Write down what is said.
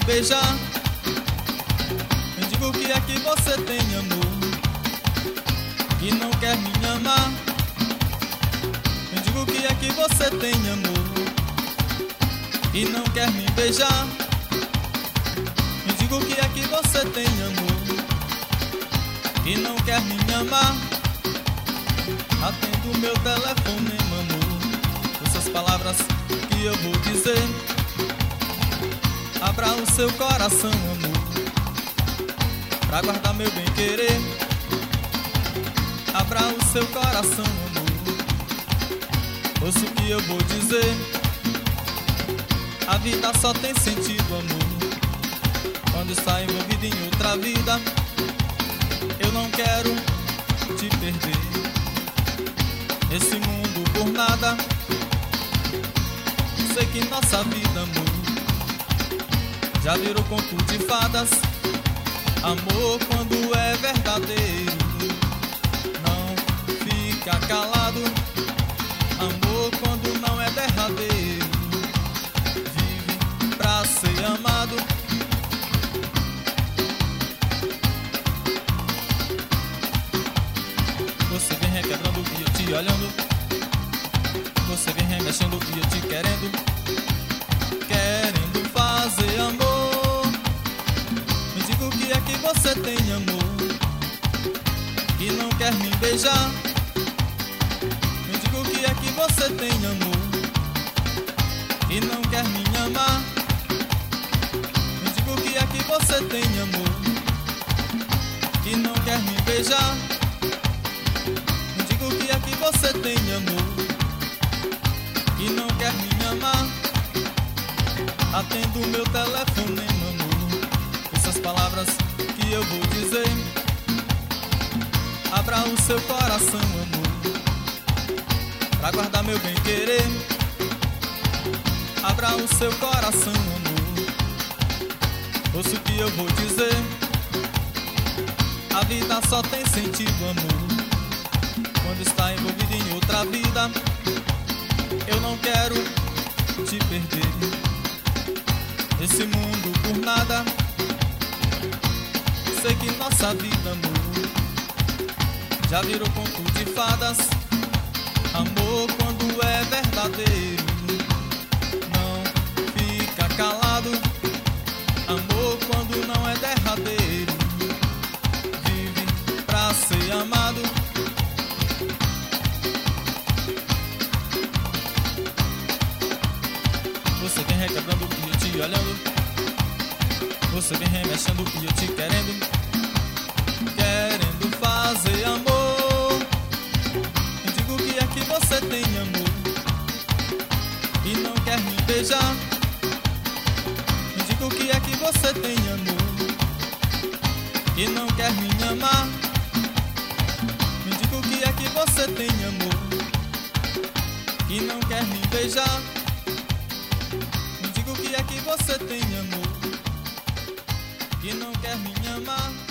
beijar. Me diga o que é que você tem, amor, que não quer me amar. Me diga o que é que você tem, amor, que não quer me beijar. Me diga o que é que você tem, amor, que não quer me amar. Atendo meu telefone, amor, essas palavras que eu vou dizer. Abra o seu coração, amor, pra guardar meu bem querer. Abra o seu coração, amor, ouça o que eu vou dizer. A vida só tem sentido, amor, quando está envolvido em outra vida. Eu não quero te perder nesse mundo por nada. Sei que nossa vida, amor, já virou conto de fadas. Amor, quando é verdadeiro, não fica calado. Amor, quando não é derradeiro, vive pra ser amado. Você vem requebrando e eu te olhando. Você vem remexendo e eu te querendo. Querendo fazer amor. Me diga o que é que você tem, amor, que não quer me beijar. Me diga o que é que você tem, amor, que não quer me amar. Me diga o que é que você tem, amor, que não quer me beijar. Me diga o que é que você tem, amor, que não quer me amar. Atendo meu telefone, amor, essas palavras que eu vou dizer. Abra o seu coração, amor, pra guardar meu bem querer. Abra o seu coração, amor, ouça o que eu vou dizer. A vida só tem sentido, amor, quando está envolvido em outra vida. Eu não quero te perder nesse mundo por nada. Sei que nossa vida, amor, já virou conto de fadas. Amor, quando é verdadeiro, não fica calado. Amor, quando não é derradeiro, vive pra ser amado. Você vem requebrando e eu te olhando. Você vem remexendo e eu te querendo. Querendo fazer amor. Me diga o que é que você tem, amor, e não quer me beijar. Me diga o que é que você tem, amor, e não quer me amar. Me diga o que é que você tem, amor, e não quer me beijar. Me diga o que é que você tem, amor, que não quer me amar.